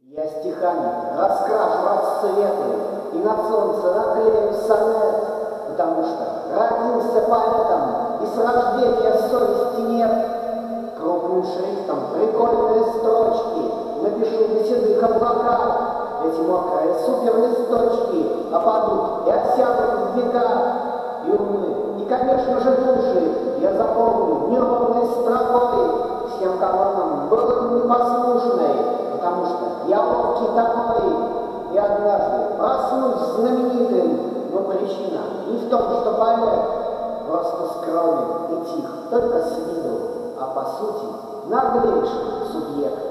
Я стихами раскрашу расцветы и на солнце наклею сонет, потому что родился поэтом и с рождения совести нет. Крупным шрифтом прикольные строчки напишу на седых облаках. Эти мокрые суперлисточки опадут и осядут в веках. И умы, и, конечно же, души я запомню неровной строкой. Всем колоннам был непослушной, потому что я ловкий такой. И однажды проснусь знаменитым, но причина не в том, что поэт просто скромен и тих, только с виду, а по сути наглейший субъект.